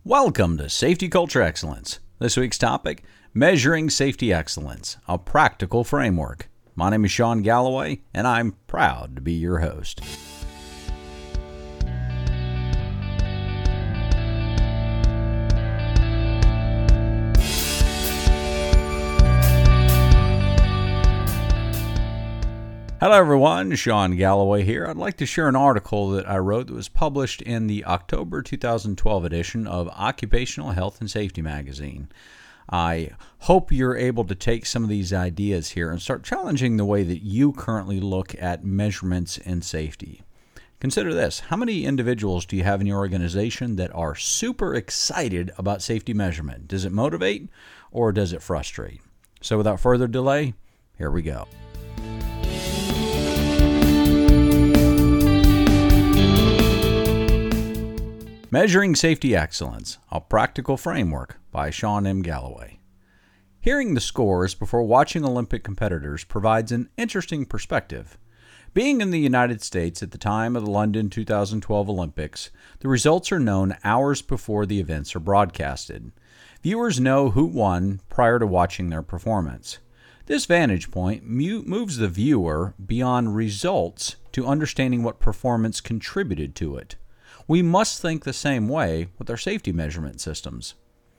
Welcome to Safety Culture Excellence. This week's topic, Measuring Safety Excellence, a Practical Framework. My name is Sean Galloway, and I'm proud to be your host. Hello everyone, Sean Galloway here. I'd like to share an article that I wrote that was published in the October 2012 edition of Occupational Health and Safety magazine. I hope you're able to take some of these ideas here and start challenging the way that you currently look at measurements in safety. Consider this. How many individuals do you have in your organization that are super excited about safety measurement? Does it motivate or does it frustrate? So without further delay, here we go. Measuring Safety Excellence, a Practical Framework by Sean M. Galloway. Hearing the scores before watching Olympic competitors provides an interesting perspective. Being in the United States at the time of the London 2012 Olympics, the results are known hours before the events are broadcasted. Viewers know who won prior to watching their performance. This vantage point moves the viewer beyond results to understanding what performance contributed to it. We must think the same way with our safety measurement systems.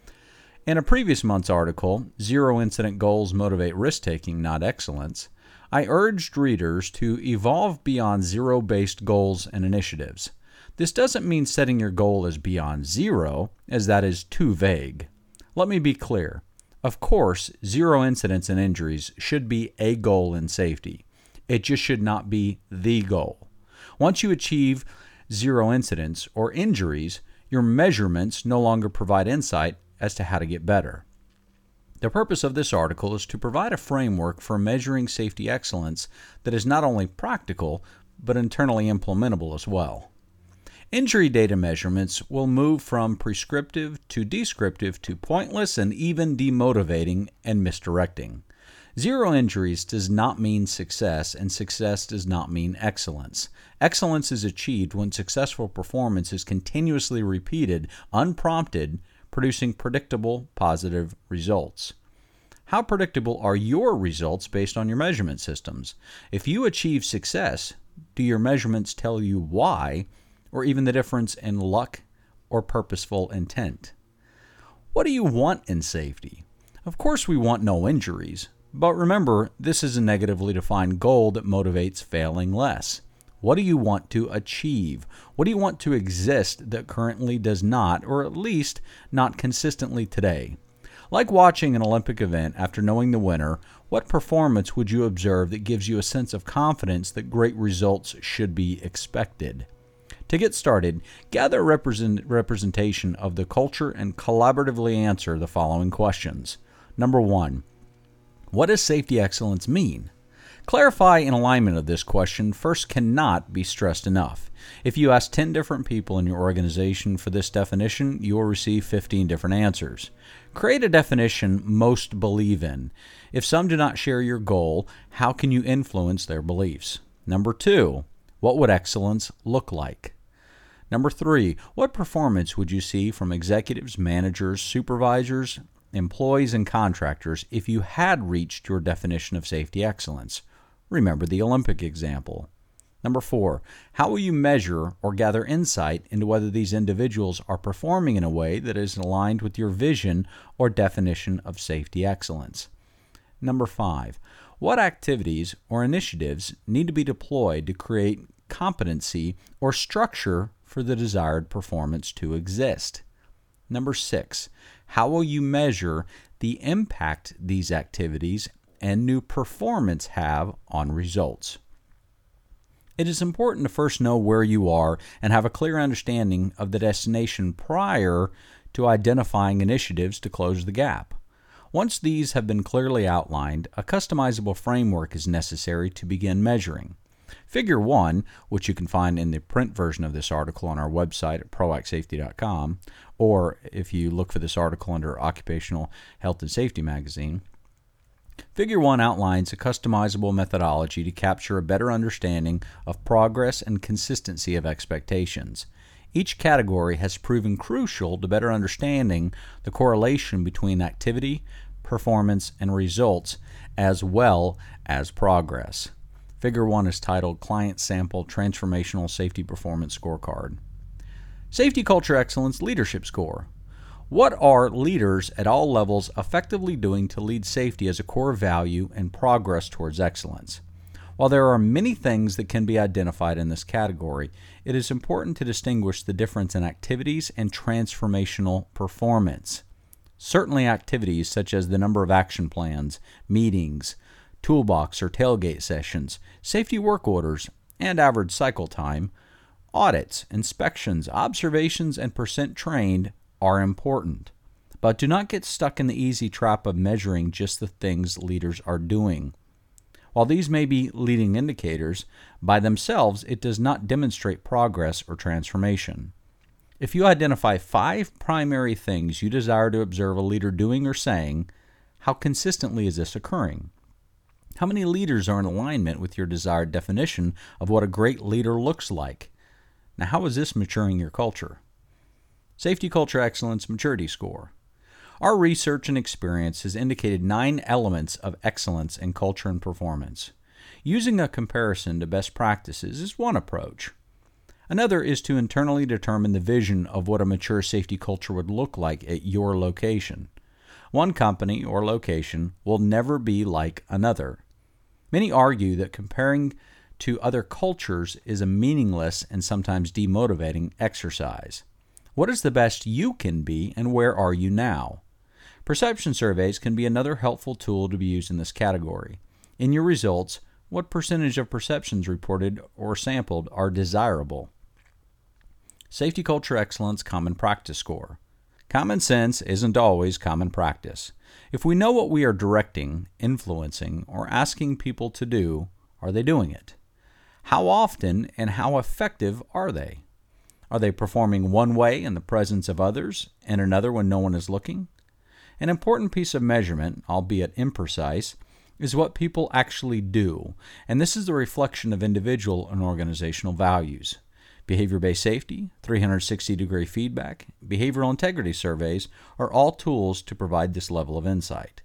In a previous month's article, Zero Incident Goals Motivate Risk-Taking, Not Excellence, I urged readers to evolve beyond zero-based goals and initiatives. This doesn't mean setting your goal as beyond zero, as that is too vague. Let me be clear. Of course, zero incidents and injuries should be a goal in safety. It just should not be the goal. Once you achieve zero incidents or injuries, your measurements no longer provide insight as to how to get better. The purpose of this article is to provide a framework for measuring safety excellence that is not only practical, but internally implementable as well. Injury data measurements will move from prescriptive to descriptive to pointless and even demotivating and misdirecting. Zero injuries does not mean success, and success does not mean excellence. Excellence is achieved when successful performance is continuously repeated, unprompted, producing predictable, positive results. How predictable are your results based on your measurement systems? If you achieve success, do your measurements tell you why, or even the difference in luck or purposeful intent? What do you want in safety? Of course we want no injuries. But remember, this is a negatively defined goal that motivates failing less. What do you want to achieve? What do you want to exist that currently does not, or at least not consistently today? Like watching an Olympic event after knowing the winner, what performance would you observe that gives you a sense of confidence that great results should be expected? To get started, gather representation of the culture and collaboratively answer the following questions. Number 1. What does safety excellence mean? Clarify and alignment of this question first cannot be stressed enough. If you ask 10 different people in your organization for this definition, you will receive 15 different answers. Create a definition most believe in. If some do not share your goal, how can you influence their beliefs? Number 2, what would excellence look like? Number 3, what performance would you see from executives, managers, supervisors, employees, and contractors if you had reached your definition of safety excellence? Remember the Olympic example. Number 4, how will you measure or gather insight into whether these individuals are performing in a way that is aligned with your vision or definition of safety excellence? Number 5, what activities or initiatives need to be deployed to create competency or structure for the desired performance to exist? Number 6, how will you measure the impact these activities and new performance have on results? It is important to first know where you are and have a clear understanding of the destination prior to identifying initiatives to close the gap. Once these have been clearly outlined, a customizable framework is necessary to begin measuring. Figure 1, which you can find in the print version of this article on our website at proactsafety.com, or if you look for this article under Occupational Health and Safety magazine, Figure 1 outlines a customizable methodology to capture a better understanding of progress and consistency of expectations. Each category has proven crucial to better understanding the correlation between activity, performance, and results, as well as progress. Figure 1 is titled Client Sample Transformational Safety Performance Scorecard. Safety Culture Excellence Leadership Score. What are leaders at all levels effectively doing to lead safety as a core value and progress towards excellence? While there are many things that can be identified in this category, it is important to distinguish the difference in activities and transformational performance. Certainly activities such as the number of action plans, meetings, toolbox or tailgate sessions, safety work orders, and average cycle time, audits, inspections, observations, and percent trained are important. But do not get stuck in the easy trap of measuring just the things leaders are doing. While these may be leading indicators, by themselves it does not demonstrate progress or transformation. If you identify 5 primary things you desire to observe a leader doing or saying, how consistently is this occurring? How many leaders are in alignment with your desired definition of what a great leader looks like? Now, how is this maturing your culture? Safety Culture Excellence Maturity Score. Our research and experience has indicated 9 elements of excellence in culture and performance. Using a comparison to best practices is one approach. Another is to internally determine the vision of what a mature safety culture would look like at your location. One company or location will never be like another. Many argue that comparing to other cultures is a meaningless and sometimes demotivating exercise. What is the best you can be, and where are you now? Perception surveys can be another helpful tool to be used in this category. In your results, what percentage of perceptions reported or sampled are desirable? Safety Culture Excellence Common Practice Score. Common sense isn't always common practice. If we know what we are directing, influencing, or asking people to do, are they doing it? How often and how effective are they? Are they performing one way in the presence of others and another when no one is looking? An important piece of measurement, albeit imprecise, is what people actually do, and this is the reflection of individual and organizational values. Behavior-based safety, 360-degree feedback, behavioral integrity surveys are all tools to provide this level of insight.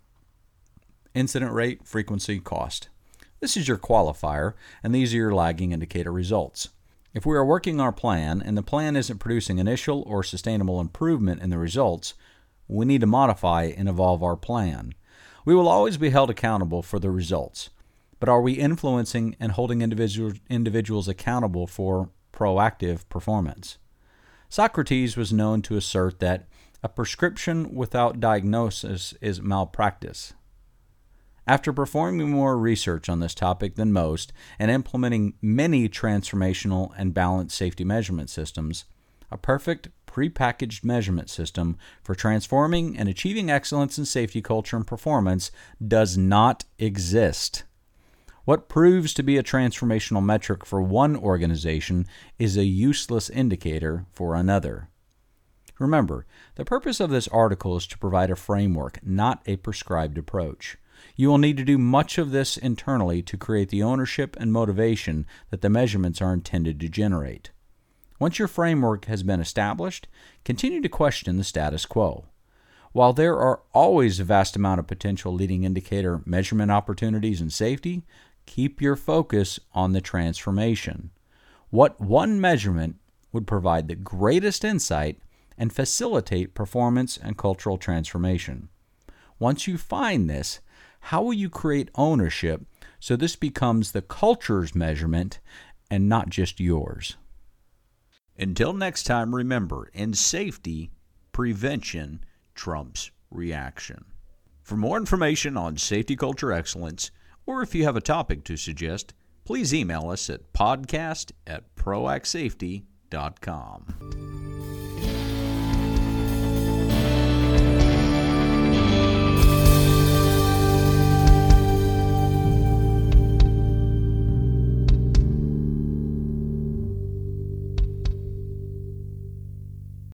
Incident rate, frequency, cost. This is your qualifier, and these are your lagging indicator results. If we are working our plan and the plan isn't producing initial or sustainable improvement in the results, we need to modify and evolve our plan. We will always be held accountable for the results, but are we influencing and holding individuals accountable for proactive performance? Socrates was known to assert that a prescription without diagnosis is malpractice. After performing more research on this topic than most and implementing many transformational and balanced safety measurement systems, a perfect prepackaged measurement system for transforming and achieving excellence in safety culture and performance does not exist. What proves to be a transformational metric for one organization is a useless indicator for another. Remember, the purpose of this article is to provide a framework, not a prescribed approach. You will need to do much of this internally to create the ownership and motivation that the measurements are intended to generate. Once your framework has been established, continue to question the status quo. While there are always a vast amount of potential leading indicator measurement opportunities in safety, keep your focus on the transformation. What one measurement would provide the greatest insight and facilitate performance and cultural transformation? Once you find this, how will you create ownership so this becomes the culture's measurement and not just yours? Until next time, remember, in safety, prevention trumps reaction. For more information on safety culture excellence, or if you have a topic to suggest, please email us at podcast@proactsafety.com.